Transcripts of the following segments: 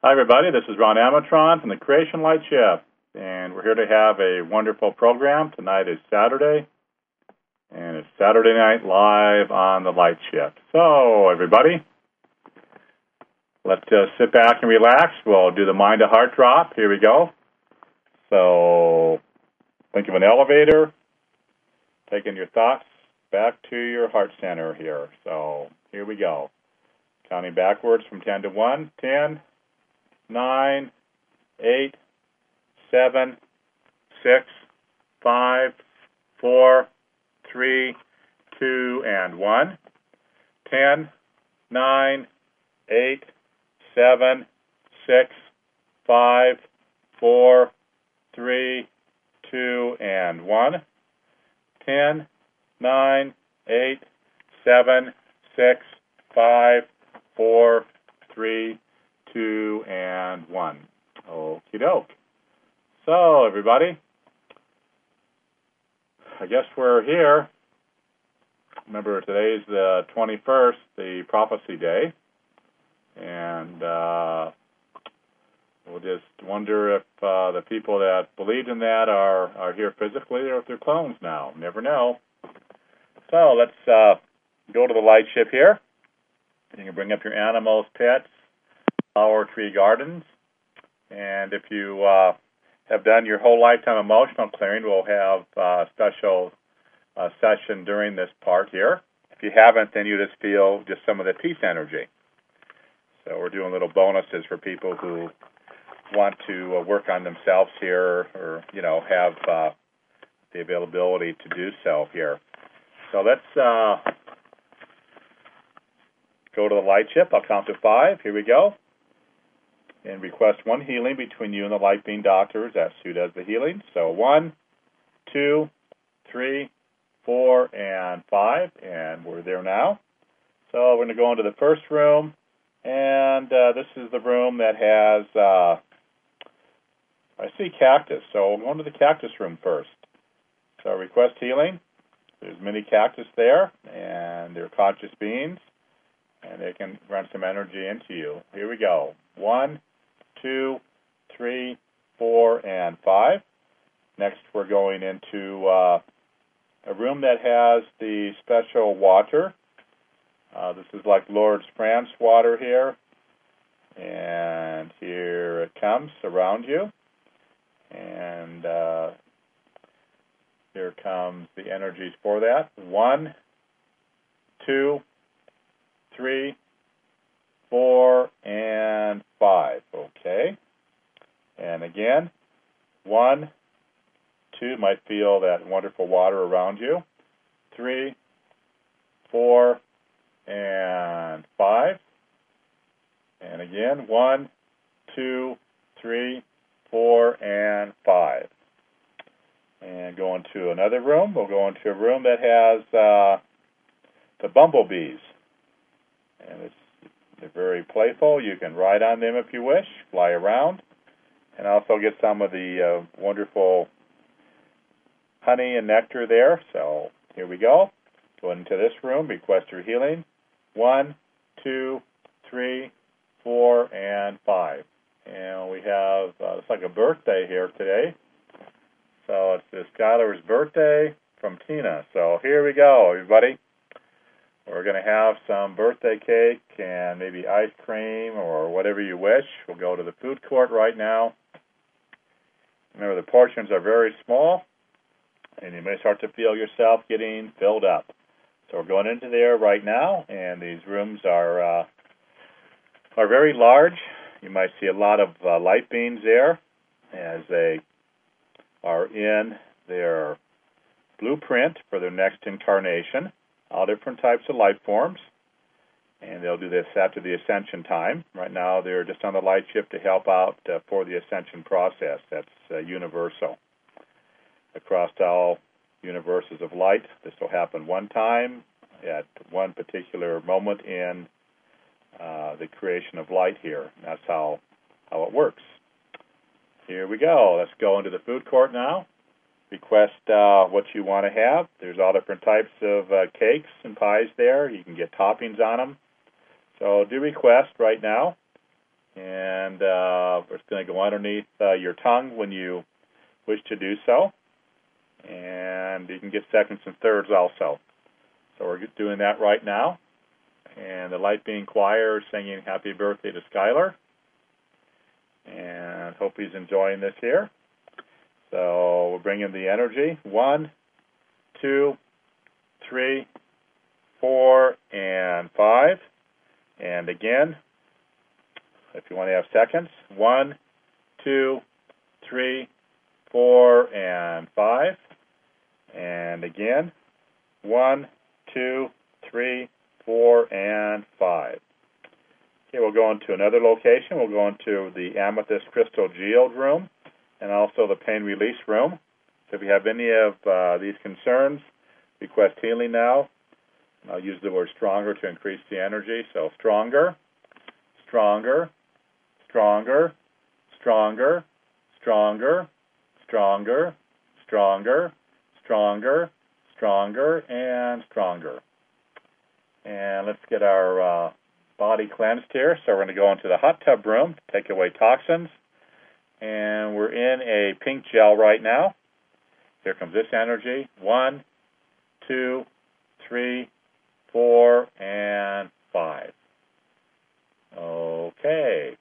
Hi, everybody. This is Ron Amatron from the Creation Light Shift, and we're here to have a wonderful program. Tonight is Saturday, and it's Saturday Night Live on the Light Shift. So, everybody, let's just sit back and relax. We'll do the mind-to-heart drop. Here we go. So, think of an elevator, taking your thoughts back to your heart center here. So, here we go. Counting backwards from 10 to 1. 10, 9, 8, 7, 6, 5, 4, 3, 2, and 1. 10, 9, 8, 7, 6, 5, 4, 3, 2, and 1. 10, 9, 8, 7, 6, 5, 4, 3, 2, and 1. Okie doke. So, everybody, I guess we're here. Remember, today's the 21st, the Prophecy Day, and we'll just wonder if the people that believed in that are here physically or if they're clones now. Never know. So, let's go to the light ship here. You can bring up your animals, pets, flower, tree gardens. And if you have done your whole lifetime emotional clearing, we'll have a special session during this part here. If you haven't, then you just feel just some of the peace energy. So we're doing little bonuses for people who want to work on themselves here or, have the availability to do so here. So let's go to the light ship. I'll count to 5. Here we go. And request one healing between you and the light being doctors. That's who does the healing. So 1, 2, 3, 4, and 5. And we're there now. So we're going to go into the first room. And this is the room that has, I see cactus. So we'll go into the cactus room first. So request healing. There's many cactus there. And they're conscious beings. And they can run some energy into you. Here we go. 1, 2, 3, 4, and 5. Next, we're going into a room that has the special water. This is like Lourdes, France water here. And here it comes around you. And here comes the energies for that. 1, 2, 3, 4, and 5. Okay. And again, 1, 2, might feel that wonderful water around you. 3, 4, and 5. And again, 1, 2, 3, 4, and 5. And go into another room. We'll go into a room that has the bumblebees. And they're very playful. You can ride on them if you wish, fly around, and also get some of the wonderful honey and nectar there. So here we go. Go into this room, request your healing. 1, 2, 3, 4, and 5. And we have, it's like a birthday here today. So it's this Skylar's birthday from Tina. So here we go, everybody. We're going to have some birthday cake and maybe ice cream or whatever you wish. We'll go to the food court right now. Remember, the portions are very small, and you may start to feel yourself getting filled up. So we're going into there right now, and these rooms are very large. You might see a lot of light beings there as they are in their blueprint for their next incarnation. All different types of light forms, and they'll do this after the ascension time. Right now, they're just on the light ship to help out for the ascension process. That's universal. Across all universes of light, this will happen one time at one particular moment in the creation of light here. That's how it works. Here we go. Let's go into the food court now. Request what you want to have. There's all different types of cakes and pies there. You can get toppings on them. So do request right now. And it's going to go underneath your tongue when you wish to do so. And you can get seconds and thirds also. So we're doing that right now. And the Light Being Choir is singing Happy Birthday to Skylar. And hope he's enjoying this here. So we'll bring in the energy. 1, 2, 3, 4, and 5. And again, if you want to have seconds, 1, 2, 3, 4, and 5. And again, 1, 2, 3, 4, and 5. Okay, we'll go into another location. We'll go into the Amethyst Crystal Geode room and also the Pain Release room. So if you have any of these concerns, request healing now. And I'll use the word stronger to increase the energy. So stronger, stronger, stronger, stronger, stronger, stronger, stronger, stronger, stronger, and stronger. And let's get our body cleansed here. So we're going to go into the hot tub room to take away toxins. And we're in a pink gel right now. Here comes this energy. 1, 2, 3, 4, and 5. Okay.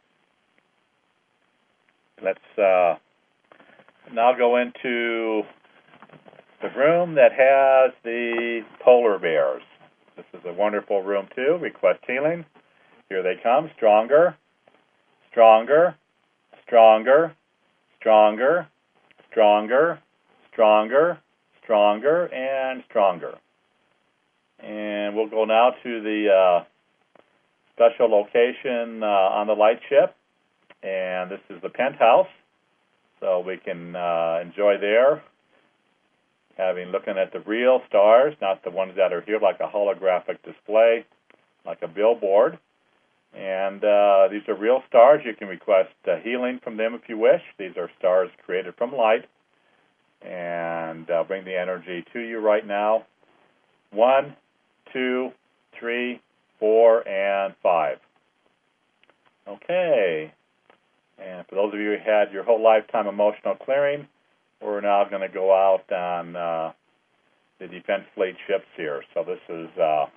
Let's now go into the room that has the polar bears. This is a wonderful room too. Request healing. Here they come. Stronger, stronger, stronger, stronger, stronger, stronger, stronger, and stronger. And we'll go now to the special location on the light ship. And this is the penthouse. So we can enjoy there, looking at the real stars, not the ones that are here like a holographic display, like a billboard. And these are real stars. You can request healing from them if you wish. These are stars created from light. And I'll bring the energy to you right now. 1, 2, 3, 4, and 5. Okay. And for those of you who had your whole lifetime emotional clearing, we're now going to go out on the Defense Fleet ships here. So this is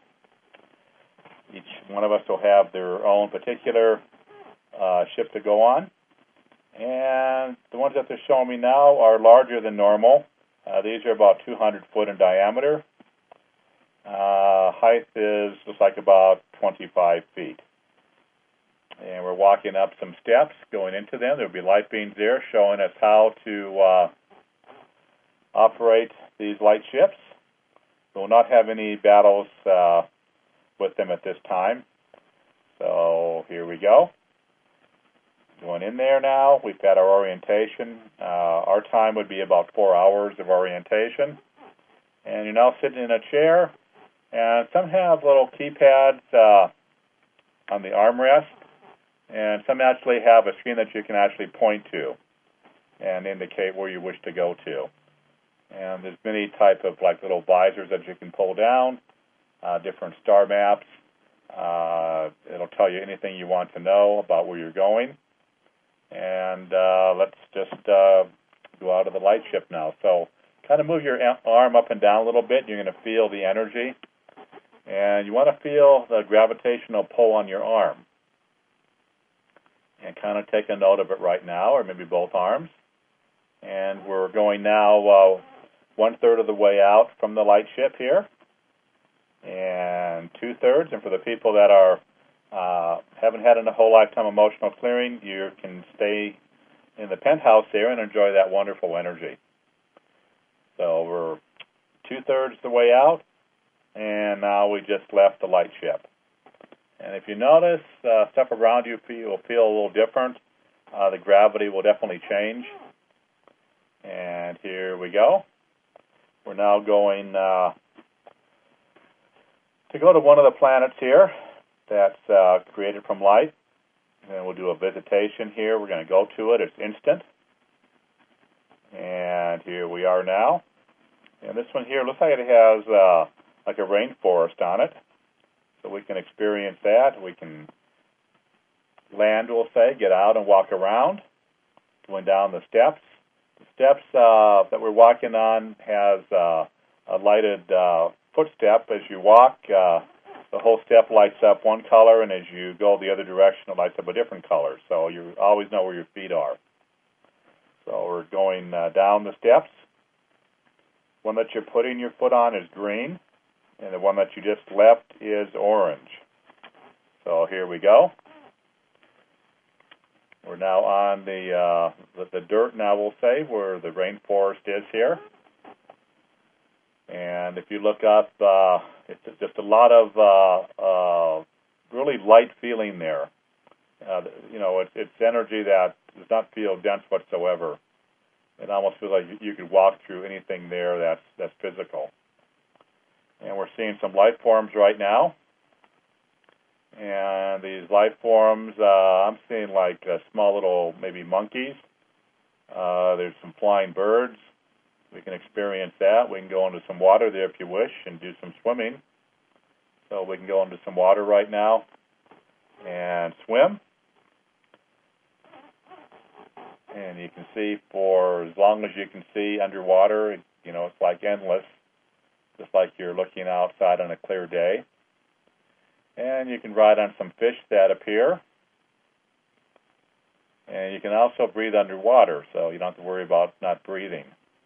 each one of us will have their own particular ship to go on. And the ones that they're showing me now are larger than normal. These are about 200 foot in diameter. Height looks like about 25 feet. And we're walking up some steps, going into them. There'll be light beams there showing us how to operate these light ships. We will not have any battles with them at this time. So here we go. Going in there now. We've got our orientation. Our time would be about 4 hours of orientation. And you're now sitting in a chair. And some have little keypads on the armrest. And some actually have a screen that you can actually point to and indicate where you wish to go to. And there's many type of like little visors that you can pull down, different star maps. It'll tell you anything you want to know about where you're going. And let's just go out of the light ship now. So kind of move your arm up and down a little bit. You're going to feel the energy. And you want to feel the gravitational pull on your arm. And kind of take a note of it right now, or maybe both arms. And we're going now 1/3 of the way out from the light ship here, and 2/3. And for the people that are haven't had a whole lifetime emotional clearing, you can stay in the penthouse there and enjoy that wonderful energy. So we're 2/3 the way out, and now we just left the light ship. And if you notice, stuff around you will feel a little different. The gravity will definitely change. And here we go. We're now going to go to one of the planets here that's created from light. And we'll do a visitation here. We're going to go to it. It's instant. And here we are now. And this one here looks like it has like a rainforest on it. So we can experience that. We can land, we'll say, get out and walk around, going down the steps. The steps that we're walking on has a lighted footstep. As you walk, the whole step lights up one color, and as you go the other direction, it lights up a different color. So you always know where your feet are. So we're going down the steps. One that you're putting your foot on is green, and the one that you just left is orange. So here we go. We're now on the dirt now, we'll say, where the rainforest is here. And if you look up, it's just a lot of really light feeling there. It's energy that does not feel dense whatsoever. It almost feels like you could walk through anything there that's physical. And we're seeing some life forms right now. And these life forms, I'm seeing like small little maybe monkeys. There's some flying birds. We can experience that. We can go into some water there if you wish and do some swimming. So we can go into some water right now and swim. And you can see for as long as you can see underwater, it's like endless, just like you're looking outside on a clear day. And you can ride on some fish that appear. And you can also breathe underwater, so you don't have to worry about not breathing.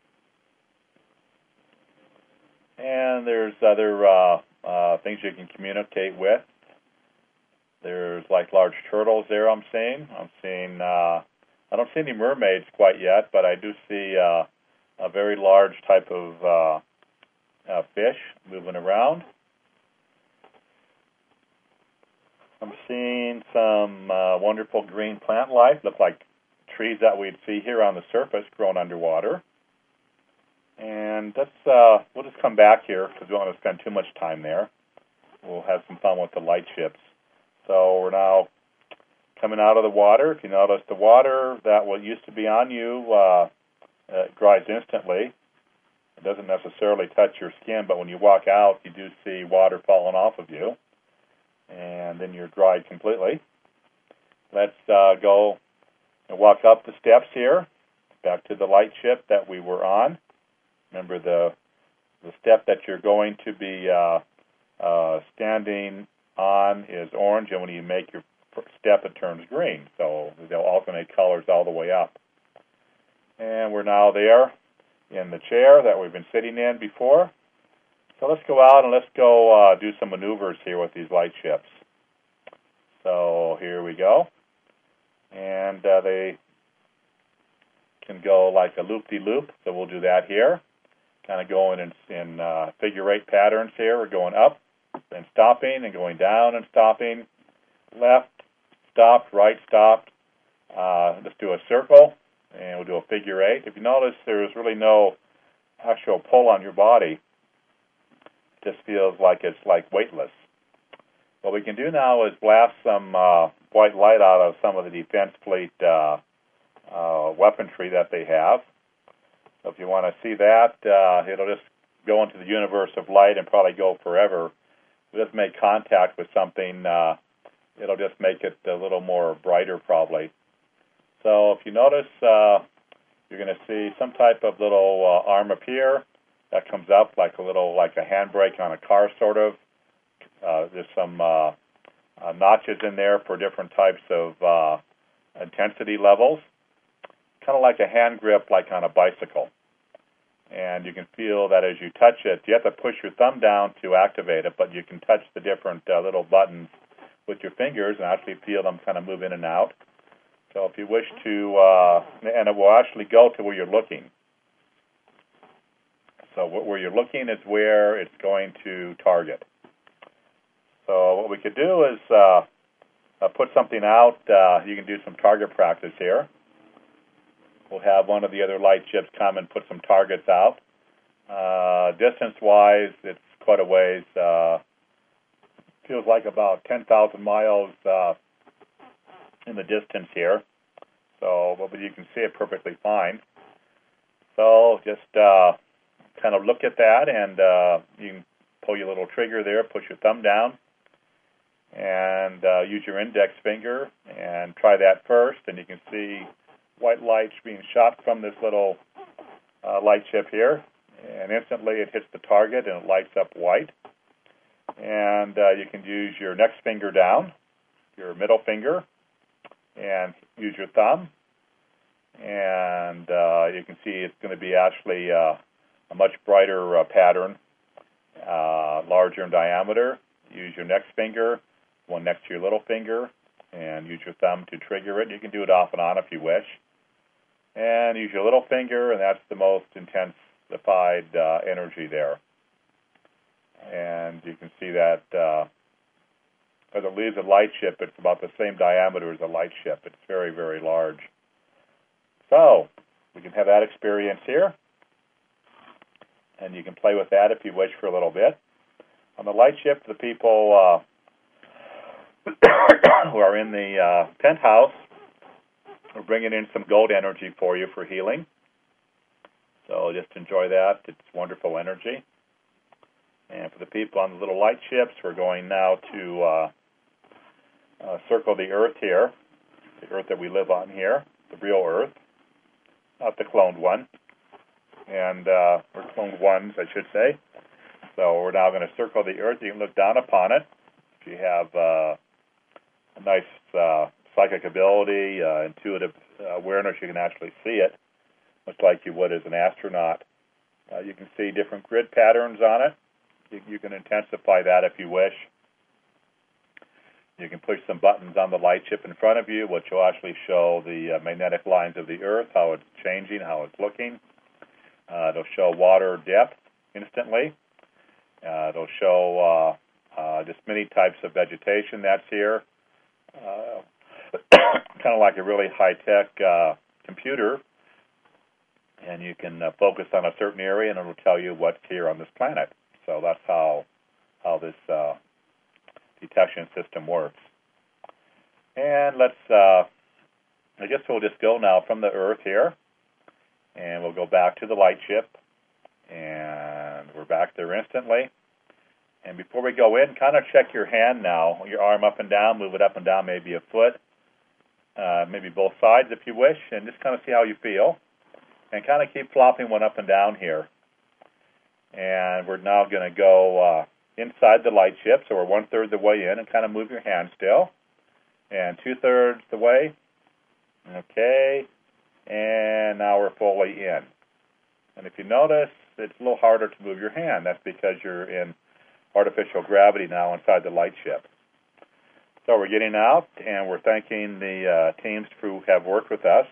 And there's other things you can communicate with. There's like large turtles there I'm seeing. I don't see any mermaids quite yet, but I do see a very large type of fish moving around. I'm seeing some wonderful green plant life, look like trees that we'd see here on the surface grown underwater. And we'll just come back here because we don't want to spend too much time there. We'll have some fun with the light ships. So we're now coming out of the water. If you notice, the water that used to be on you dries instantly. It doesn't necessarily touch your skin, but when you walk out, you do see water falling off of you. And then you're dried completely. Let's go and walk up the steps here, back to the light ship that we were on. Remember, the step that you're going to be standing on is orange, and when you make your step, it turns green. So they'll alternate colors all the way up. And we're now there in the chair that we've been sitting in before. So let's go out and let's go do some maneuvers here with these light ships. So here we go. And they can go like a loop-de-loop, so we'll do that here. Kind of going in figure-8 patterns here. We're going up and stopping and going down and stopping. Left, stopped, right, stopped. Let's do a circle, and we'll do a figure-8. If you notice, there's really no actual pull on your body. Just feels like it's like weightless. What we can do now is blast some white light out of some of the Defense Fleet weaponry that they have. So if you want to see that, it'll just go into the universe of light and probably go forever. We'll just make contact with something. It'll just make it a little more brighter probably. So if you notice, you're going to see some type of little arm appear. That comes up like a handbrake on a car, sort of. There's some notches in there for different types of intensity levels. Kind of like a hand grip, like on a bicycle. And you can feel that as you touch it, you have to push your thumb down to activate it, but you can touch the different little buttons with your fingers and actually feel them kind of move in and out. So if you wish to, and it will actually go to where you're looking. So where you're looking is where it's going to target. So what we could do is put something out. You can do some target practice here. We'll have one of the other light ships come and put some targets out. Distance-wise, it's quite a ways. Feels like about 10,000 miles in the distance here. So, but you can see it perfectly fine. So just kind of look at that, and you can pull your little trigger there, push your thumb down, And use your index finger and try that first, and you can see white lights being shot from this little light chip here, and instantly it hits the target and it lights up white. And you can use your next finger down, your middle finger, and use your thumb, and you can see it's going to be actually a much brighter pattern, larger in diameter. Use your next finger, one next to your little finger, and use your thumb to trigger it. You can do it off and on if you wish. And use your little finger, and that's the most intensified energy there. And you can see that as it leaves a light chip, it's about the same diameter as a light chip. It's very, very large. So we can have that experience here. And you can play with that if you wish for a little bit. On the light chip, the people who are in the penthouse, we're bringing in some gold energy for you for healing. So just enjoy that. It's wonderful energy. And for the people on the little light chips, we're going now to circle the Earth here, the Earth that we live on here, the real Earth, not the cloned one, and or cloned ones, I should say. So we're now going to circle the Earth. You can look down upon it. If you have a nice psychic ability, intuitive awareness, you can actually see it, much like you would as an astronaut. You can see different grid patterns on it. You can intensify that if you wish. You can push some buttons on the light chip in front of you, which will actually show the magnetic lines of the Earth, how it's changing, how it's looking. It'll show water depth instantly. It'll show just many types of vegetation that's here. Kind of like a really high-tech computer, and you can focus on a certain area, and it'll tell you what's here on this planet. So that's how this detection system works. And let's, I guess we'll just go now from the Earth here, and we'll go back to the light chip, and we're back there instantly. And before we go in, kind of check your hand now, your arm up and down, move it up and down maybe a foot, maybe both sides if you wish, and just kind of see how you feel. And kind of keep flopping one up and down here. And we're now going to go inside the light chip, so we're 1/3 the way in, and kind of move your hand still. And 2/3 the way. Okay. And now we're fully in. And if you notice, it's a little harder to move your hand. That's because you're in artificial gravity now inside the light chip. So we're getting out, and we're thanking the teams who have worked with us.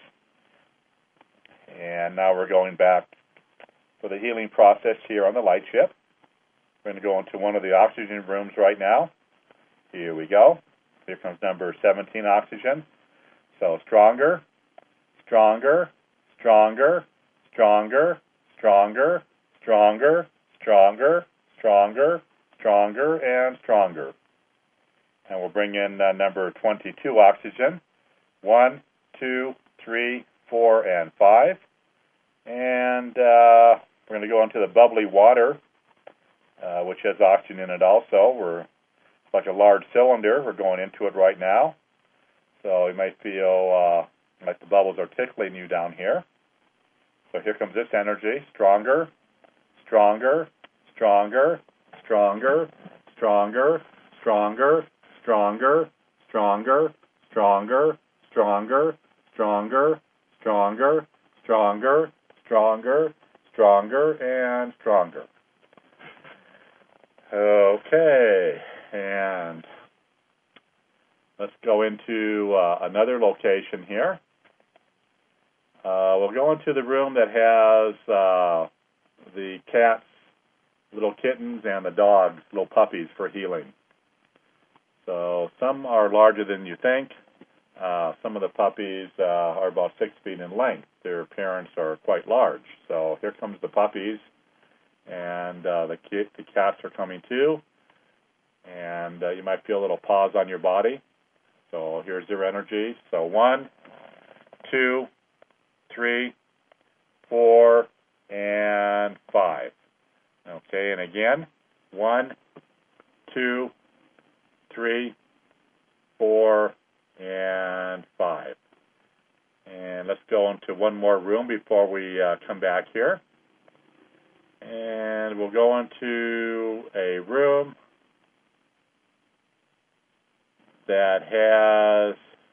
And now we're going back for the healing process here on the light chip. We're going to go into one of the oxygen rooms right now. Here we go. Here comes number 17 oxygen. So stronger, stronger, stronger, stronger, stronger, stronger, stronger, stronger, stronger, and stronger. And we'll bring in number 22 oxygen. 1, 2, 3, 4, and 5. And we're going to go into the bubbly water, which has oxygen in it also. It's like a large cylinder. We're going into it right now. So you might feel like the bubbles are tickling you down here. So here comes this energy. Stronger, stronger, stronger, stronger, stronger, stronger, stronger, stronger, stronger, stronger, stronger, stronger, stronger, stronger, stronger, and stronger. Okay, and let's go into another location here. We'll go into the room that has the cats, little kittens, and the dogs, little puppies for healing. So some are larger than you think. Some of the puppies are about 6 feet in length. Their parents are quite large. So here comes the puppies, and the cats are coming too. And you might feel a little pause on your body. So here's their energy. So 1, 2, 3, 4, and 5. Okay, and again, 1, 2, 3, 4, and 5. And let's go into one more room before we come back here. And we'll go into a room that has,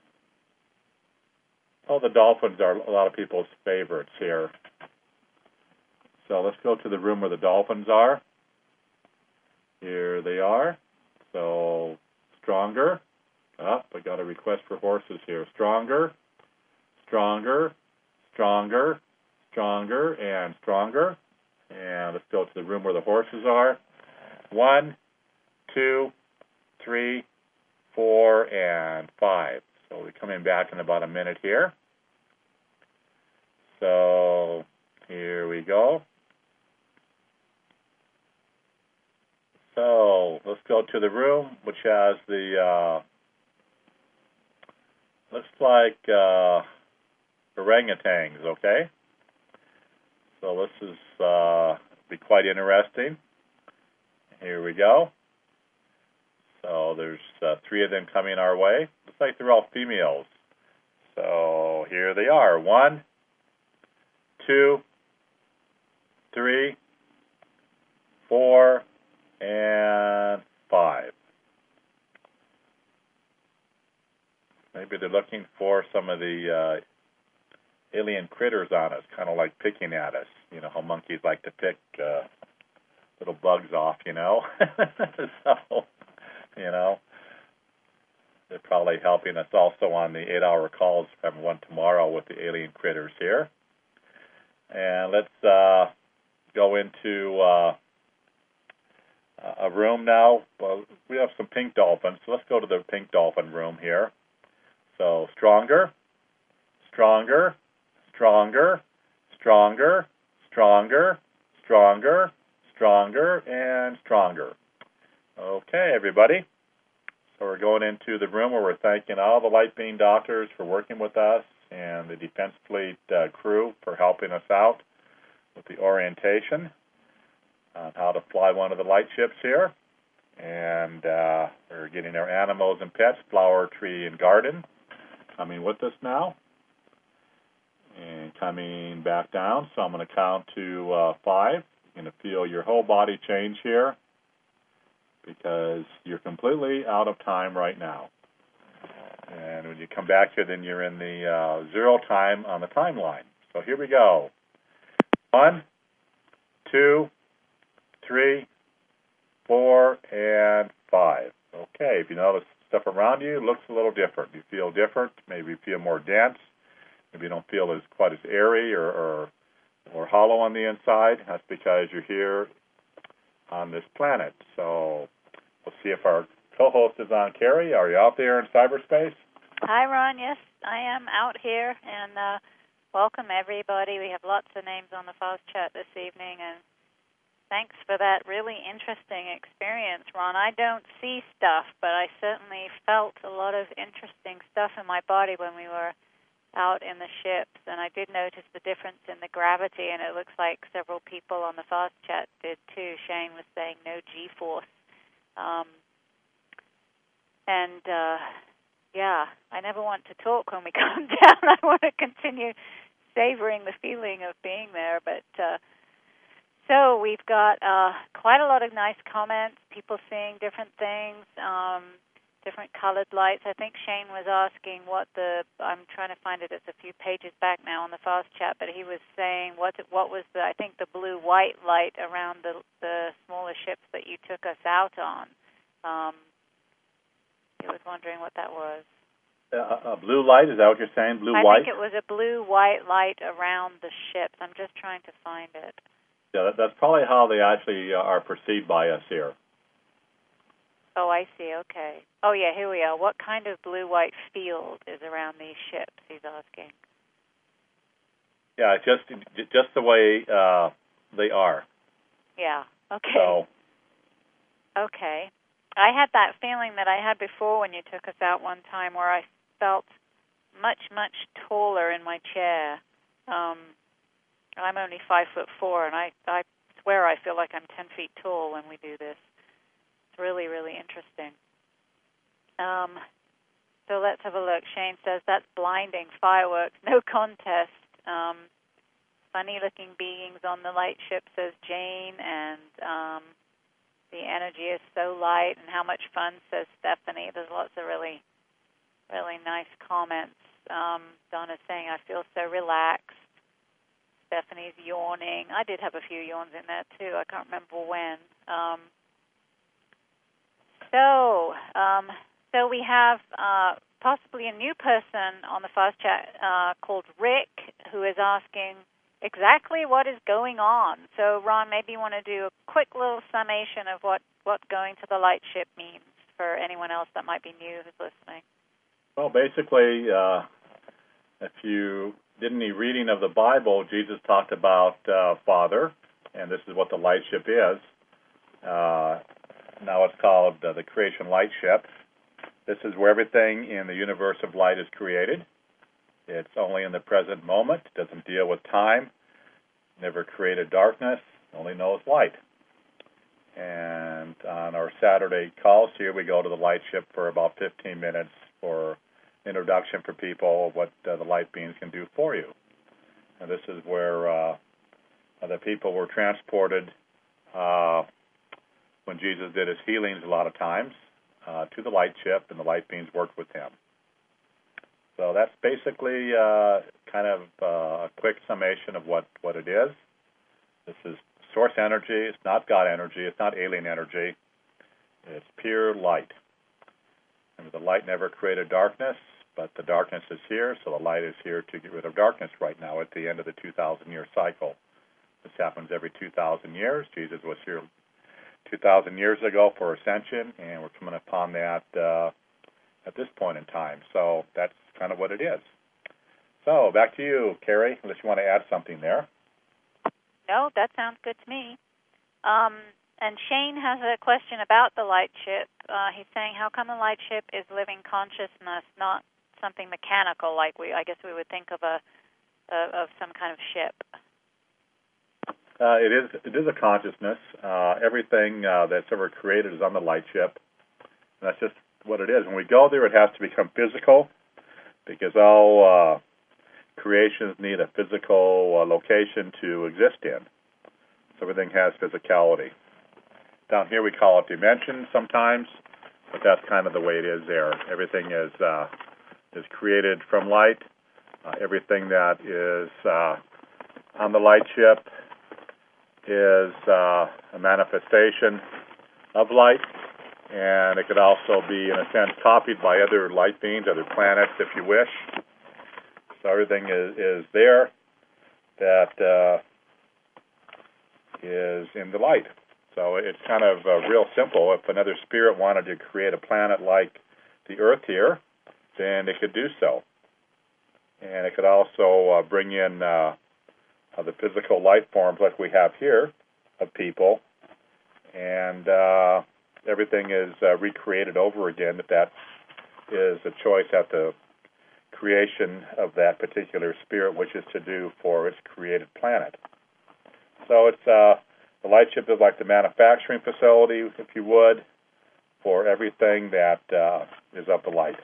the dolphins are a lot of people's favorites here. So let's go to the room where the dolphins are. Here they are. So stronger. I got a request for horses here. Stronger, stronger, stronger, stronger, and stronger. And let's go to the room where the horses are. 1, 2, 3, 4, and 5. So we're coming back in about a minute here. So here we go. So let's go to the room which has the, looks like orangutans, okay? So this is be quite interesting. Here we go. So there's 3 of them coming our way. Looks like they're all females. So here they are. 1, 2, 3, 4, and 5. Maybe they're looking for some of the alien critters on us, kind of like picking at us. You know how monkeys like to pick little bugs off, So, they're probably helping us also on the 8-hour calls. I have one tomorrow with the alien critters here. And let's go into a room now. Well, we have some pink dolphins, so let's go to the pink dolphin room here. So stronger, stronger, stronger, stronger, stronger, stronger, stronger, and stronger. Okay, everybody. So we're going into the room where we're thanking all the Light Beam doctors for working with us and the Defense Fleet crew for helping us out with the orientation on how to fly one of the light ships here. And we're getting our animals and pets, flower, tree, and garden, coming with us now. And coming back down. So I'm going to count to 5. You're going to feel your whole body change here because you're completely out of time right now. And when you come back here, then you're in the 0 time on the timeline. So here we go. 1, 2, 3, 4, and 5. Okay, if you notice stuff around you, it looks a little different. You feel different. Maybe you feel more dense. Maybe you don't feel quite as airy or hollow on the inside. That's because you're here on this planet. So we'll see if our co-host is on. Carrie, are you out there in cyberspace? Hi, Ron. Yes, I am out here, and welcome everybody. We have lots of names on the Fast Chat this evening, and thanks for that really interesting experience, Ron. I don't see stuff, but I certainly felt a lot of interesting stuff in my body when we were out in the ships, and I did notice the difference in the gravity, and it looks like several people on the Fast Chat did too. Shane was saying no G-force. Yeah, I never want to talk when we come down. I want to continue savoring the feeling of being there, but so we've got quite a lot of nice comments, people seeing different things, different colored lights. I think Shane was asking I'm trying to find it, it's a few pages back now on the Fast Chat, but he was saying what was I think the blue-white light around the smaller ships that you took us out on. He was wondering what that was. A blue light, is that what you're saying? Blue-white? I think it was a blue-white light around the ships. I'm just trying to find it. Yeah, that's probably how they actually are perceived by us here. Oh, I see. Okay. Oh, yeah, here we are. What kind of blue-white field is around these ships, he's asking. Yeah, just the way they are. Yeah, okay. So. Okay. I had that feeling that I had before when you took us out one time where I felt much, much taller in my chair. I'm only 5'4", and I swear I feel like I'm 10 feet tall when we do this. It's really, really interesting. So let's have a look. Shane says, that's blinding. Fireworks, no contest. Funny-looking beings on the light ship, says Jane, and the energy is so light, and how much fun, says Stephanie. There's lots of really, really nice comments. Donna's saying, I feel so relaxed. Stephanie's yawning. I did have a few yawns in there, too. I can't remember when. So we have possibly a new person on the Fast Chat called Rick, who is asking exactly what is going on. So, Ron, maybe you want to do a quick little summation of what going to the light ship means for anyone else that might be new who's listening. Well, basically, if you did any reading of the Bible, Jesus talked about Father, and this is what the light ship is. Now it's called the Creation Light Ship. This is where everything in the universe of light is created. It's only in the present moment. It doesn't deal with time. Never created darkness. Only knows light. And on our Saturday calls here, we go to the light ship for about 15 minutes for introduction for people of what the light beings can do for you. And this is where the people were transported when Jesus did his healings a lot of times to the light ship, and the light beings worked with him. So that's basically kind of a quick summation of what it is. This is source energy. It's not God energy. It's not alien energy. It's pure light. And the light never created darkness, but the darkness is here, so the light is here to get rid of darkness right now at the end of the 2,000-year cycle. This happens every 2,000 years. Jesus was here 2,000 years ago for ascension, and we're coming upon that at this point in time. So that's kind of what it is. So back to you, Carrie, unless you want to add something there. No, that sounds good to me. And Shane has a question about the light ship. He's saying, how come the light ship is living consciousness, not something mechanical like I guess we would think of of some kind of ship? It is a consciousness. Everything that's ever created is on the light ship. And that's just what it is. When we go there, it has to become physical, because all creations need a physical location to exist in. So everything has physicality. Down here we call it dimensions sometimes, but that's kind of the way it is there. Everything is created from light. Everything that is on the light ship is a manifestation of light, and it could also be, in a sense, copied by other light beings, other planets, if you wish. So everything is there that is in the light. So it's kind of real simple. If another spirit wanted to create a planet like the Earth here, then it could do so. And it could also bring in the physical light forms like we have here of people, and everything is recreated over again if that is a choice at the creation of that particular spirit wishes to do for its created planet. So it's the light ship is like the manufacturing facility, if you would, for everything that is of the light.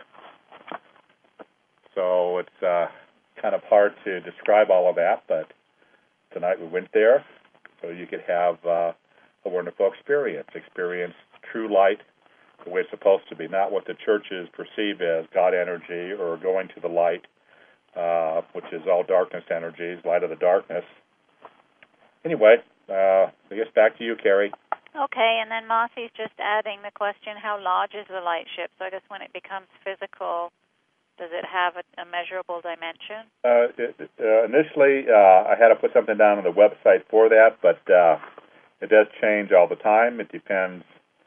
So it's kind of hard to describe all of that, but tonight we went there so you could have a wonderful experience true light the way it's supposed to be, not what the churches perceive as God energy or going to the light, which is all darkness energies, light of the darkness. Anyway, I guess back to you, Carrie. Okay, and then Marcy's just adding the question, how large is the light ship? So I guess when it becomes physical, does it have a measurable dimension? Initially, I had to put something down on the website for that, but it does change all the time. It depends,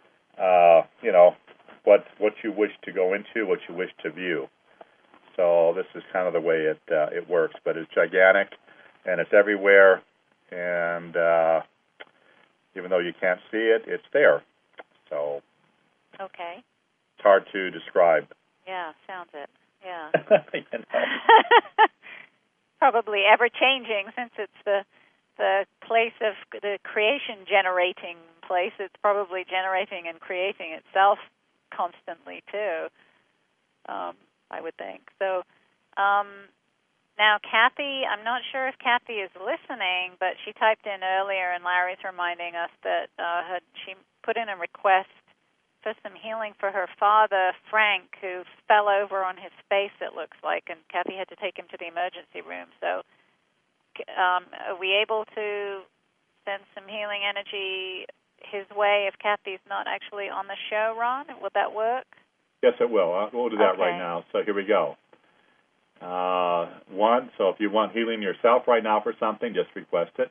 what you wish to go into, what you wish to view. So this is kind of the way it works. But it's gigantic, and it's everywhere, and even though you can't see it, it's there. So okay, it's hard to describe. Yeah, sounds it. Yeah. You know. Probably ever changing, since it's the place of the creation generating place. It's probably generating and creating itself constantly too. I would think. So now Kathy, I'm not sure if Kathy is listening, but she typed in earlier, and Larry's reminding us that she put in a request for some healing for her father, Frank, who fell over on his face, it looks like, and Kathy had to take him to the emergency room. So are we able to send some healing energy his way if Kathy's not actually on the show, Ron? Will that work? Yes, it will. We'll do that right now. So here we go. One, so if you want healing yourself right now for something, just request it.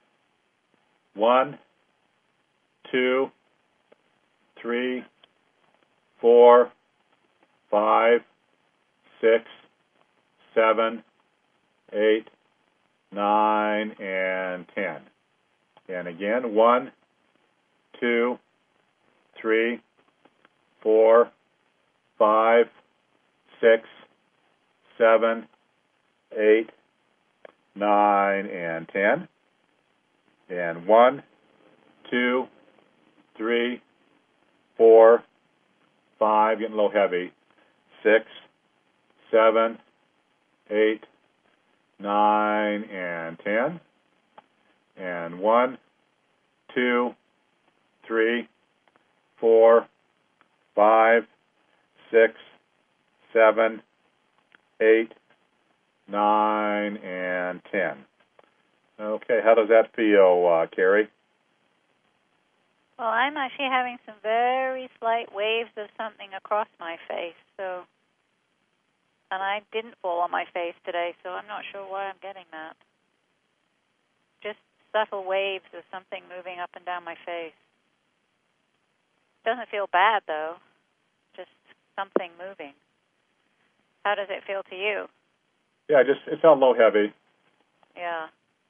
1, 2, 3, 4, 5, 6, 7, 8, 9, and 10. And again, 1, 2, 3, 4, 5, 6, 7, 8, 9, and 10. And 1, 2, 3, 4, 5, getting a little heavy, 6, 7, 8, 9, and 10. And 1, 2, 3, 4, 5, 6, 7, 8, 9, and 10. Okay, how does that feel, Carrie? Well, I'm actually having some very slight waves of something across my face, and I didn't fall on my face today, so I'm not sure why I'm getting that. Just subtle waves of something moving up and down my face. Doesn't feel bad, though, just something moving. How does it feel to you? Yeah, it felt low heavy. Yeah.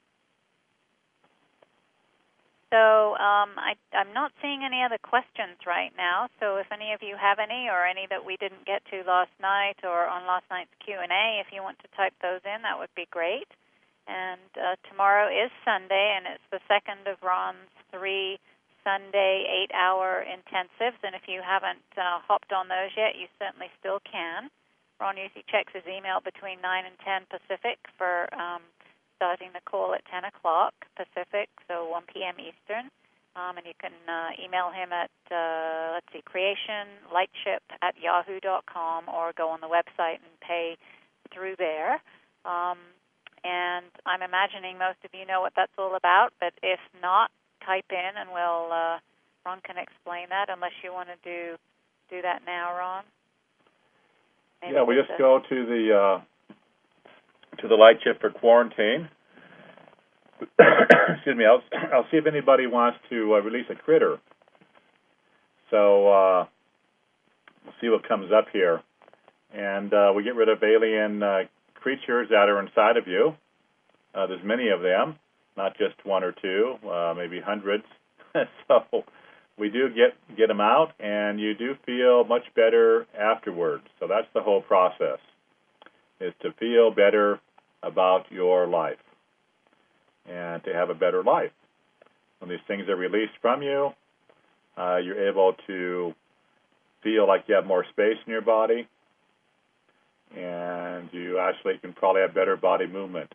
So I'm not seeing any other questions right now. So if any of you have any, or any that we didn't get to last night or on last night's Q&A, if you want to type those in, that would be great. And tomorrow is Sunday, and it's the second of Ron's 3 Sunday 8-hour intensives. And if you haven't hopped on those yet, you certainly still can. Ron usually checks his email between 9 and 10 Pacific for starting the call at 10 o'clock Pacific, so 1 p.m. Eastern. And you can email him at, creationlightship@yahoo.com, or go on the website and pay through there. And I'm imagining most of you know what that's all about, but if not, type in and Ron can explain that, unless you want to do that now, Ron. Maybe yeah, we just go to the light ship for quarantine. Excuse me. I'll see if anybody wants to release a critter. So we'll see what comes up here, and we get rid of alien creatures that are inside of you. There's many of them, not just one or two, maybe hundreds. So we do get them out, and you do feel much better afterwards. So that's the whole process, is to feel better about your life and to have a better life. When these things are released from you, you're able to feel like you have more space in your body, and you actually can probably have better body movement.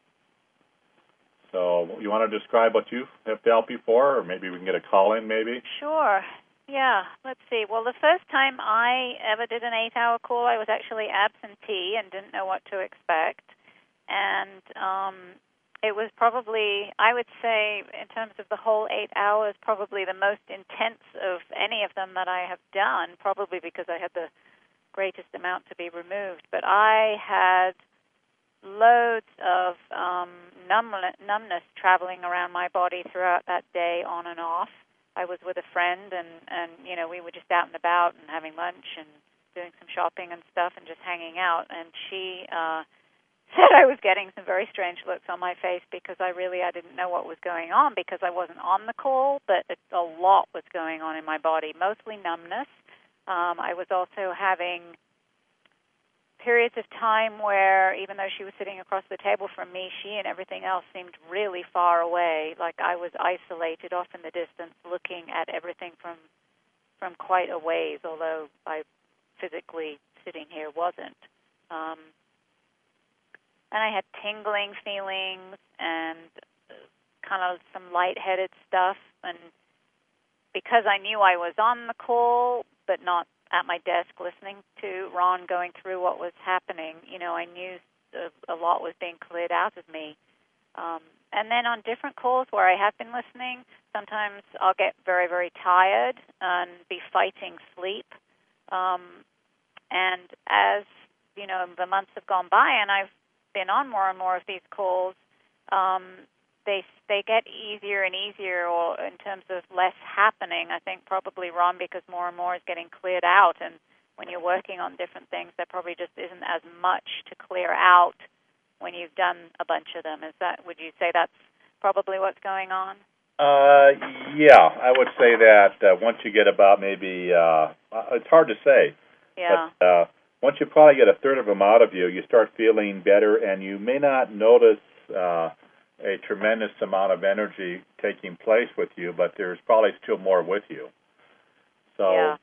So you want to describe what you have felt before, or maybe we can get a call in, maybe? Sure. Yeah, let's see. Well, the first time I ever did an 8-hour call, I was actually absentee and didn't know what to expect. And it was probably, I would say, in terms of the whole 8 hours, probably the most intense of any of them that I have done, probably because I had the greatest amount to be removed. But I had loads of numbness traveling around my body throughout that day, on and off. I was with a friend, and you know, we were just out and about and having lunch and doing some shopping and stuff and just hanging out. And she said I was getting some very strange looks on my face because I didn't know what was going on, because I wasn't on the call, but a lot was going on in my body, mostly numbness. I was also having periods of time where, even though she was sitting across the table from me, she and everything else seemed really far away, like I was isolated off in the distance looking at everything from quite a ways, although I physically sitting here wasn't. And I had tingling feelings and kind of some lightheaded stuff. And because I knew I was on the call but not at my desk listening to Ron going through what was happening, I knew a lot was being cleared out of me. And then on different calls where I have been listening, sometimes I'll get very, very tired and be fighting sleep. And as, the months have gone by and I've been on more and more of these calls, they get easier and easier, or in terms of less happening. I think probably, Ron, because more and more is getting cleared out, and when you're working on different things, there probably just isn't as much to clear out when you've done a bunch of them. Would you say that's probably what's going on? Yeah, I would say that once you get about maybe, it's hard to say. Yeah. But once you probably get a third of them out of you, you start feeling better, and you may not notice a tremendous amount of energy taking place with you, but there's probably still more with you. So, yeah.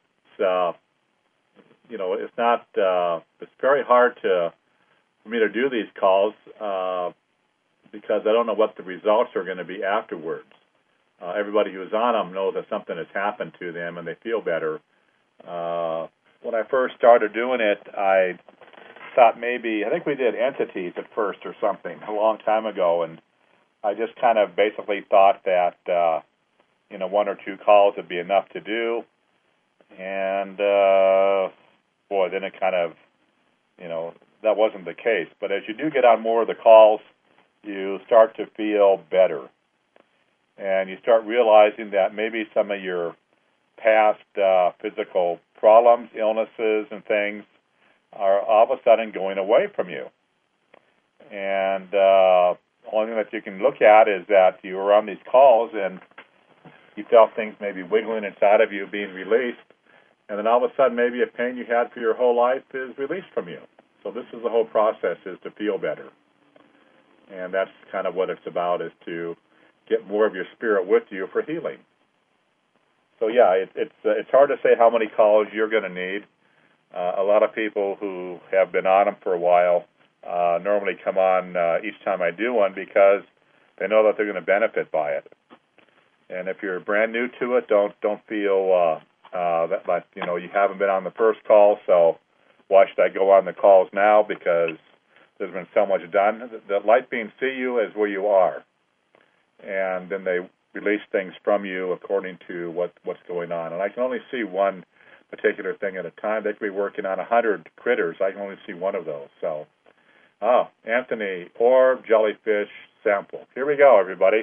It's not, it's very hard for me to do these calls because I don't know what the results are going to be afterwards. Everybody who's on them knows that something has happened to them and they feel better. When I first started doing it, I thought I think we did entities at first or something a long time ago, and I just kind of basically thought that, 1 or 2 calls would be enough to do. And, then it kind of, that wasn't the case. But as you do get on more of the calls, you start to feel better. And you start realizing that maybe some of your past physical problems, illnesses, and things are all of a sudden going away from you. And the only thing that you can look at is that you were on these calls and you felt things maybe wiggling inside of you being released, and then all of a sudden maybe a pain you had for your whole life is released from you. So this is the whole process, is to feel better. And that's kind of what it's about, is to get more of your spirit with you for healing. So yeah, it's hard to say how many calls you're going to need. A lot of people who have been on them for a while normally come on each time I do one because they know that they're going to benefit by it. And if you're brand new to it, don't feel that you haven't been on the first call, so why should I go on the calls now? Because there's been so much done. The light beings see you as where you are, and then they release things from you according to what's going on. And I can only see one particular thing at a time. They could be working on 100 critters. I can only see one of those. So, Anthony, orb, jellyfish, sample. Here we go, everybody.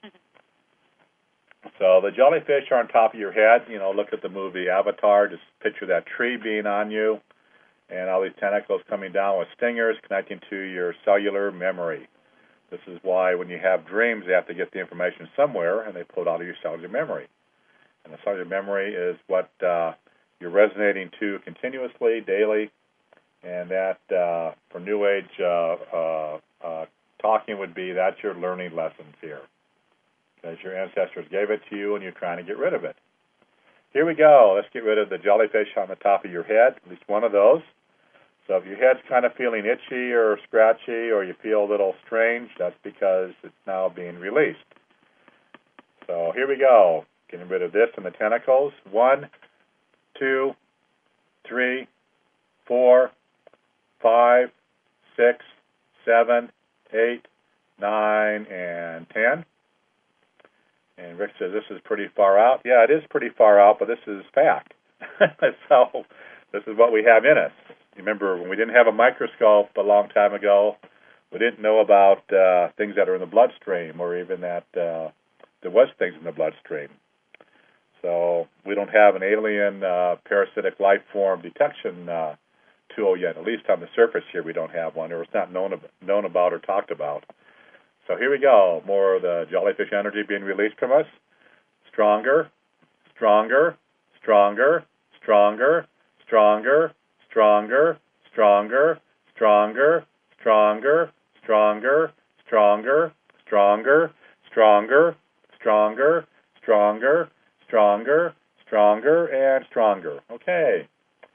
So the jellyfish are on top of your head. Look at the movie Avatar. Just picture that tree being on you, and all these tentacles coming down with stingers connecting to your cellular memory. This is why when you have dreams, they have to get the information somewhere, and they pull it out of your cellular memory. And the cellular memory is what you're resonating to continuously, daily, and that, for New Age talking would be, that's your learning lessons here, because your ancestors gave it to you, and you're trying to get rid of it. Here we go. Let's get rid of the jellyfish on the top of your head, at least one of those. So if your head's kind of feeling itchy or scratchy, or you feel a little strange, that's because it's now being released. So here we go. Getting rid of this and the tentacles. 1, 2, 3, 4, 5, 6, 7, 8, 9, and 10. And Rick says this is pretty far out. Yeah, it is pretty far out, but this is fact. So this is what we have in us. You remember when we didn't have a microscope a long time ago, we didn't know about things that are in the bloodstream, or even that there was things in the bloodstream. So we don't have an alien parasitic life form detection tool yet. At least on the surface here, we don't have one, or it's not known about or talked about. So here we go. More of the jellyfish energy being released from us. Stronger, stronger, stronger, stronger, stronger, stronger, stronger, stronger, stronger, stronger, stronger, stronger, stronger, stronger, stronger, stronger, stronger, and stronger. Okay.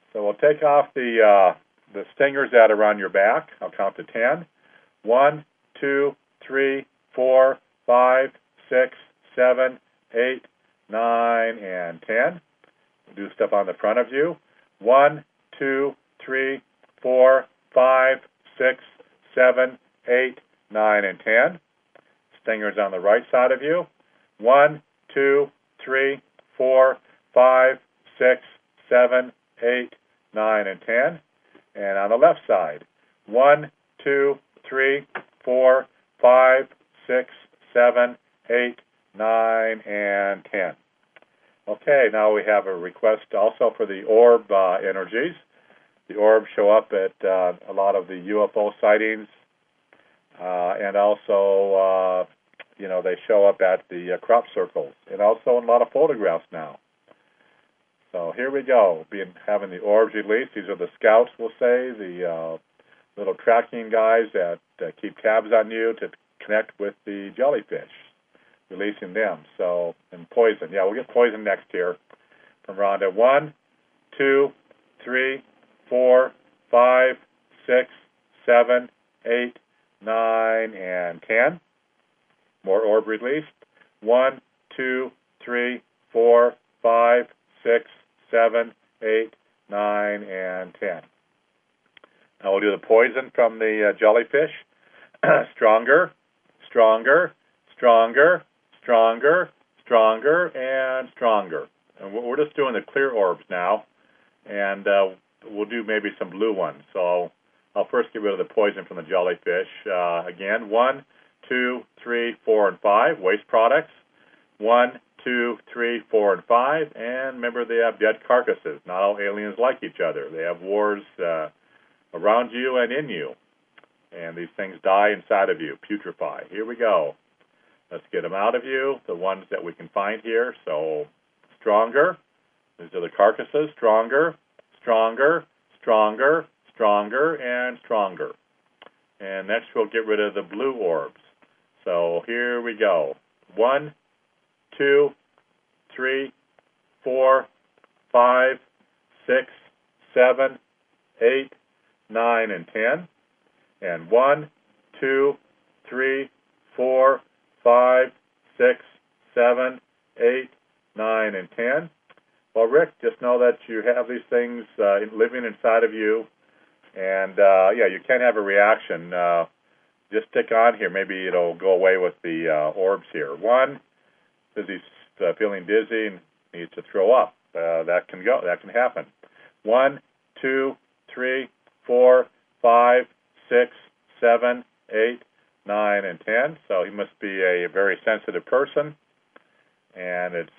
So we'll take off the stingers that are on your back. I'll count to 10. 1, 2, 3, 4, 5, 6, 7, 8, 9, and 10. We'll do stuff on the front of you. 1, 2, 3, 4, 5, 6, 7, 8, 9, and 10. Stingers on the right side of you. 1, 2, 3, 4, 5, 6, 7, 8, 9, and 10. And on the left side, 1, 2, 3, 4, 5, 6, 7, 8, 9, and 10. Okay, now we have a request also for the orb energies. The orbs show up at a lot of the UFO sightings, and also, they show up at the crop circles, and also in a lot of photographs now. So here we go, having the orbs released. These are the scouts, we'll say, the little tracking guys that keep tabs on you to connect with the jellyfish, releasing them. So, and poison. Yeah, we'll get poison next here from Rhonda. 1, 2, 3, 4, 5, 6, 7, 8, 9, and 10. More orb released. 1, 2, 3, 4, 5, 6, 7, 8, 9, and 10. Now we'll do the poison from the jellyfish. Stronger, stronger, stronger, stronger, stronger, and stronger. And we're just doing the clear orbs now, and we'll do maybe some blue ones. So I'll first get rid of the poison from the jellyfish. Again, 1, 2, 3, 4, and 5, waste products. 1, 2, 3, 4, and 5, and remember they have dead carcasses. Not all aliens like each other. They have wars around you and in you, and these things die inside of you, putrefy. Here we go. Let's get them out of you, the ones that we can find here. So stronger, these are the carcasses, stronger, stronger, stronger, stronger, and stronger. And next we'll get rid of the blue orbs. So here we go. 1, 2, 3, 4, 5, 6, 7, 8, 9, and 10. And 1, 2, 3, 4, 5, 6, 7, 8, 9, and 10. Well, Rick, just know that you have these things living inside of you. And, you can have a reaction. Just stick on here. Maybe it'll go away with the orbs here. 1, is he's feeling dizzy and needs to throw up. That can happen. 1, 2, 3, 4, 5, 6, 7, 8, 9, and 10. So he must be a very sensitive person, and it's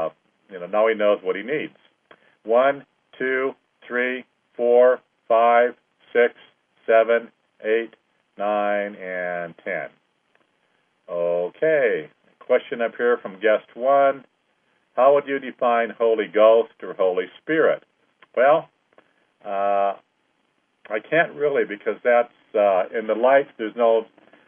now he knows what he needs. 1, 2, 3, 4, 5, 6, 7, 8, 9, and 10. Okay. Question up here from guest 1. How would you define Holy Ghost or Holy Spirit? Well, I can't really, because that's in the light. There's no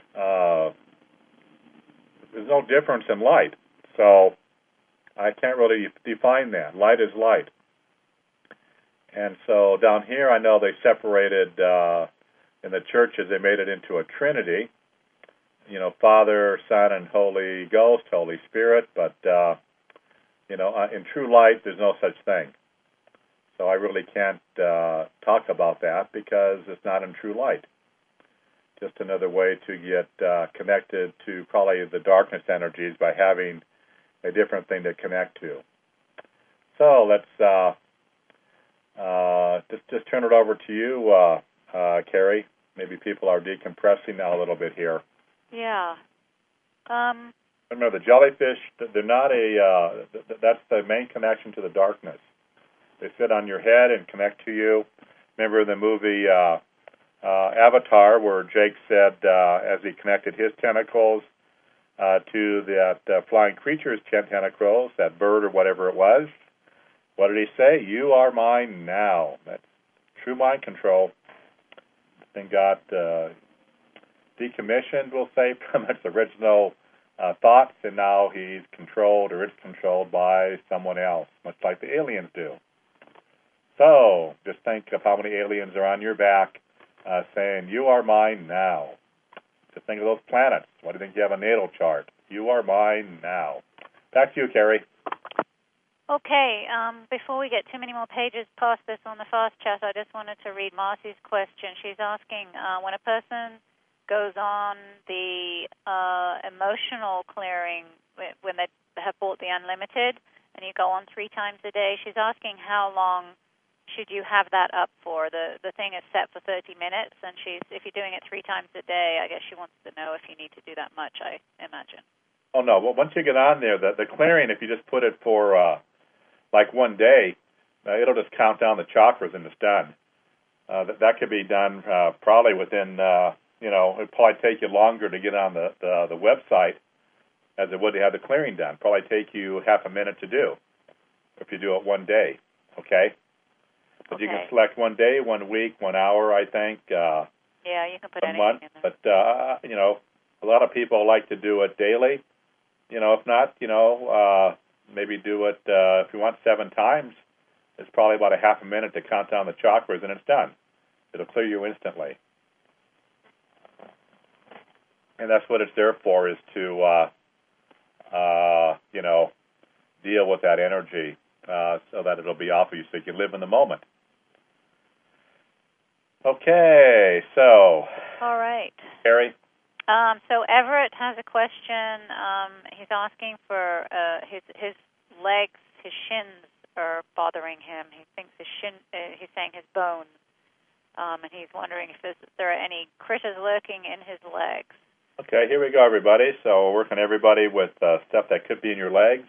difference in light, so I can't really define that. Light is light, and so down here, I know they separated in the churches. They made it into a Trinity. Father, Son, and Holy Ghost, Holy Spirit, but in true light, there's no such thing. So I really can't talk about that because it's not in true light. Just another way to get connected to probably the darkness energies by having a different thing to connect to. So let's just turn it over to you, Carrie. Maybe people are decompressing now a little bit here. Yeah. Remember, the jellyfish, they're not that's the main connection to the darkness. They sit on your head and connect to you. Remember the movie Avatar, where Jake said, as he connected his tentacles to that flying creature's tentacles, that bird or whatever it was, what did he say? You are mine now. That's true mind control. The thing got decommissioned, we'll say, from its original thoughts, and now it's controlled by someone else, much like the aliens do. So just think of how many aliens are on your back saying, you are mine now. Just think of those planets. Why do you think you have a natal chart? You are mine now. Back to you, Carrie. Okay, before we get too many more pages past this on the fast chat, I just wanted to read Marcy's question. She's asking, when a person goes on the emotional clearing, when they have bought the unlimited, and you go on 3 times a day, she's asking how long should you have that up for? The thing is set for 30 minutes, and if you're doing it 3 times a day, I guess she wants to know if you need to do that much, I imagine. Oh, no. Well, once you get on there, the clearing, if you just put it for like 1 day, it'll just count down the chakras and it's done. That could be done probably within, it'd probably take you longer to get on the website as it would to have the clearing done. Probably take you half a minute to do if you do it 1 day, okay? But you can select 1 day, 1 week, 1 hour, I think. Yeah, you can put anything month. in there. But, a lot of people like to do it daily. If not, maybe do it, if you want 7 times, it's probably about a half a minute to count down the chakras, and it's done. It'll clear you instantly. And that's what it's there for, is to, deal with that energy so that it'll be off of you so you can live in the moment. Okay, so. All right. Carrie? So Everett has a question. He's asking for his legs, his shins are bothering him. He thinks he's saying his bones. And he's wondering if there are any critters lurking in his legs. Okay, here we go, everybody. So we're working everybody with stuff that could be in your legs.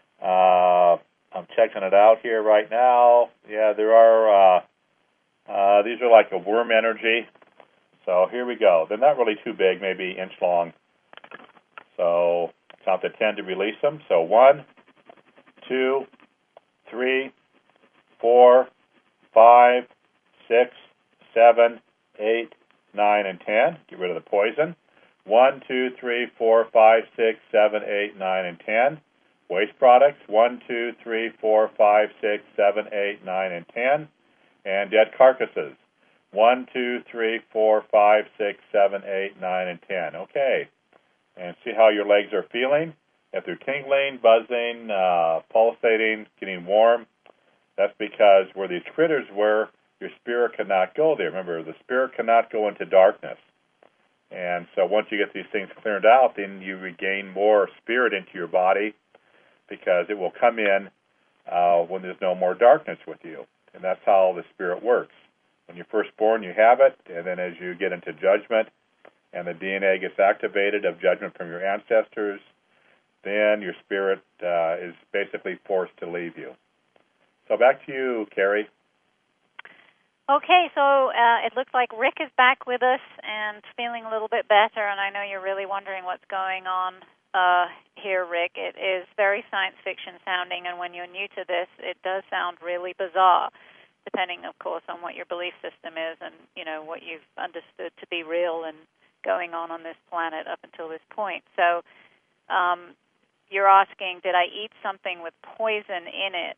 I'm checking it out here right now. Yeah, there are, these are like a worm energy. So here we go. They're not really too big, maybe inch long. So count to 10 to release them. So 1, 2, 3, 4, 5, 6, 7, 8, 9, and 10. Get rid of the poison. 1, 2, 3, 4, 5, 6, 7, 8, 9, and 10. Waste products. 1, 2, 3, 4, 5, 6, 7, 8, 9, and 10. And dead carcasses. 1, 2, 3, 4, 5, 6, 7, 8, 9, and 10. Okay. And see how your legs are feeling. If they're tingling, buzzing, pulsating, getting warm, that's because where these critters were, your spirit cannot go there. Remember, the spirit cannot go into darkness. And so once you get these things cleared out, then you regain more spirit into your body because it will come in when there's no more darkness with you. And that's how the spirit works. When you're first born, you have it, and then as you get into judgment and the DNA gets activated of judgment from your ancestors, then your spirit is basically forced to leave you. So back to you, Carrie. Okay, so it looks like Rick is back with us and feeling a little bit better, and I know you're really wondering what's going on here, Rick. It is very science fiction sounding, and when you're new to this, it does sound really bizarre, depending, of course, on what your belief system is and, what you've understood to be real and going on this planet up until this point. So you're asking, did I eat something with poison in it?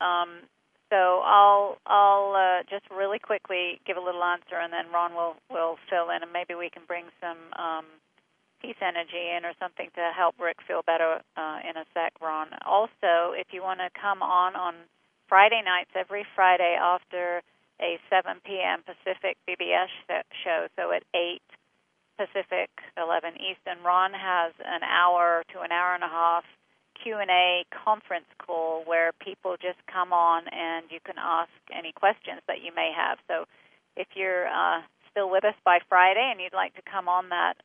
So I'll just really quickly give a little answer, and then Ron will fill in, and maybe we can bring some peace energy in or something to help Rick feel better in a sec, Ron. Also, if you want to come on Friday nights, every Friday after a 7 p.m. Pacific BBS show, so at 8 Pacific, 11 Eastern, Ron has an hour to an hour and a half Q&A conference call where people just come on and you can ask any questions that you may have. So if you're still with us by Friday and you'd like to come on that,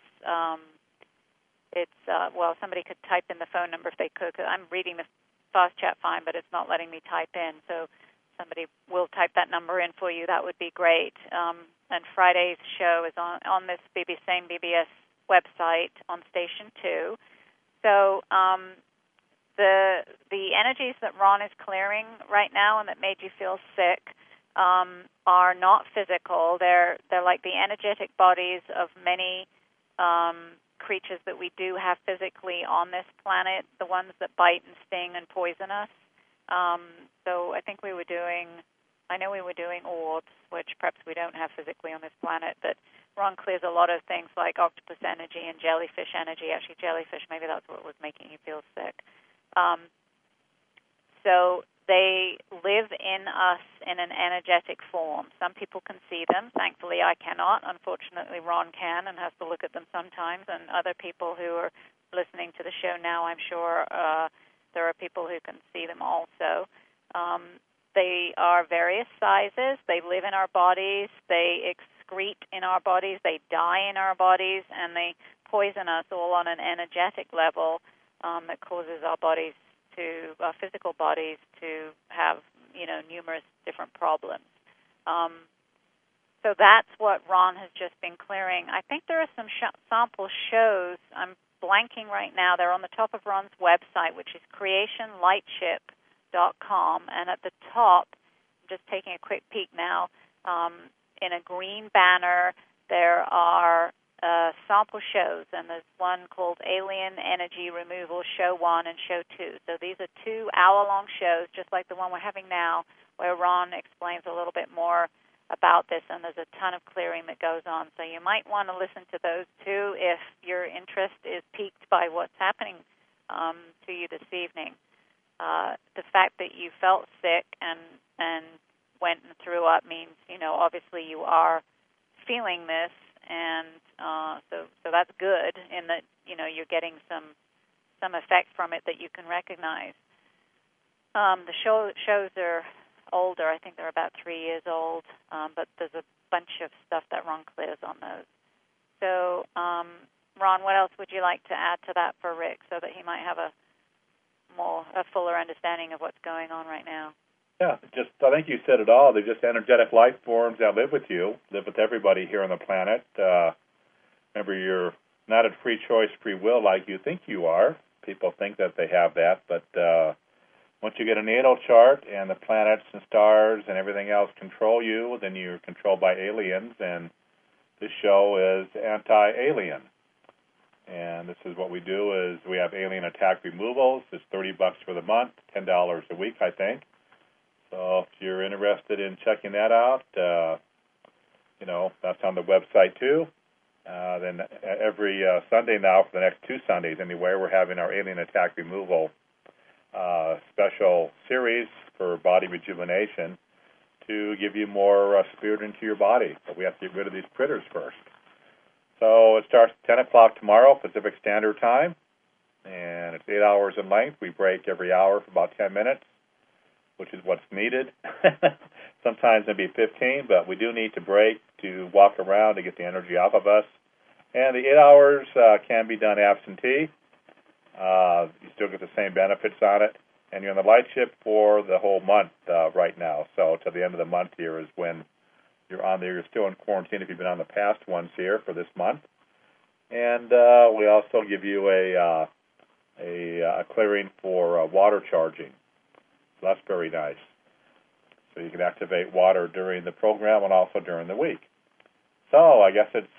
well, somebody could type in the phone number if they could. I'm reading the fast chat fine, but it's not letting me type in. So somebody will type that number in for you. That would be great. And Friday's show is on this same BBS website on Station 2. So the energies that Ron is clearing right now and that made you feel sick are not physical. They're like the energetic bodies of many creatures that we do have physically on this planet, the ones that bite and sting and poison us. So I think we were doing I know we were doing orbs, which perhaps we don't have physically on this planet, but Ron clears a lot of things like octopus energy and jellyfish energy. Actually, jellyfish, maybe that's what was making you feel sick. So they live in us in an energetic form. Some people can see them. Thankfully, I cannot. Unfortunately, Ron can and has to look at them sometimes. And other people who are listening to the show now, I'm sure there are people who can see them also. They are various sizes. They live in our bodies. They excrete in our bodies. They die in our bodies. And they poison us all on an energetic level that causes our bodies our physical bodies to have, numerous different problems. So that's what Ron has just been clearing. I think there are some sample shows. I'm blanking right now. They're on the top of Ron's website, which is creationlightship.com. And at the top, I'm just taking a quick peek now, in a green banner, there are sample shows, and there's one called Alien Energy Removal Show 1 and Show 2. So these are 2 hour-long shows, just like the one we're having now, where Ron explains a little bit more about this, and there's a ton of clearing that goes on. So you might want to listen to those too if your interest is piqued by what's happening to you this evening. The fact that you felt sick and went and threw up means, obviously you are feeling this, and so that's good in that, you're getting some effect from it that you can recognize. The shows are older. I think they're about 3 years old, but there's a bunch of stuff that Ron clears on those. So, Ron, what else would you like to add to that for Rick so that he might have a fuller understanding of what's going on right now? Yeah, I think you said it all. They're just energetic life forms that live with you, live with everybody here on the planet. Remember, you're not at free choice, free will like you think you are. People think that they have that, but once you get a natal chart and the planets and stars and everything else control you, then you're controlled by aliens, and this show is anti-alien. And this is what we do is we have alien attack removals. It's $30 for the month, $10 a week, I think. So if you're interested in checking that out, that's on the website too. Then every Sunday now, for the next 2 Sundays anyway, we're having our alien attack removal special series for body rejuvenation to give you more spirit into your body. But we have to get rid of these critters first. So it starts at 10 o'clock tomorrow, Pacific Standard Time, and it's 8 hours in length. We break every hour for about 10 minutes, which is what's needed. Sometimes maybe 15, but we do need to break to walk around to get the energy off of us. And the 8 hours can be done absentee. You still get the same benefits on it. And you're on the light ship for the whole month right now. So to the end of the month here is when you're on there. You're still in quarantine if you've been on the past ones here for this month. And we also give you a clearing for water charging. So that's very nice. So you can activate water during the program and also during the week. So I guess it's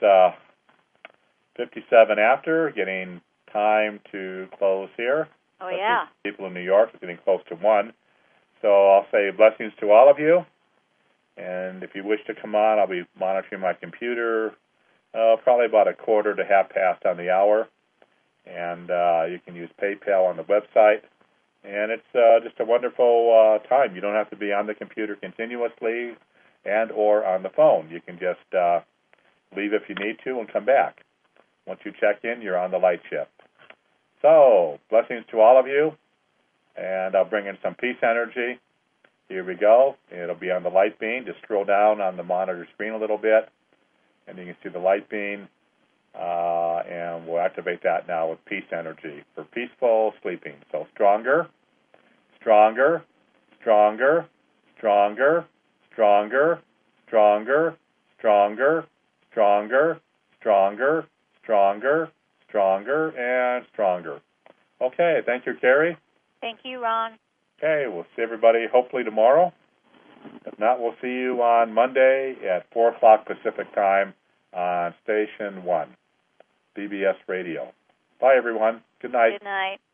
57 after, getting time to close here. Oh, yeah. People in New York are getting close to 1. So I'll say blessings to all of you. And if you wish to come on, I'll be monitoring my computer probably about 1/4 to 1/2 on the hour. And you can use PayPal on the website. And it's just a wonderful time. You don't have to be on the computer continuously and or on the phone. You can just leave if you need to and come back. Once you check in, you're on the light ship. So, blessings to all of you. And I'll bring in some peace energy. Here we go. It'll be on the light beam. Just scroll down on the monitor screen a little bit, and you can see the light beam. And we'll activate that now with peace energy for peaceful sleeping. So stronger, stronger, stronger, stronger, stronger, stronger, stronger, stronger, stronger, stronger, stronger, and stronger. Okay, thank you, Carrie. Thank you, Ron. Okay, we'll see everybody hopefully tomorrow. If not, we'll see you on Monday at 4 o'clock Pacific Time on Station 1, BBS Radio. Bye, everyone. Good night. Good night.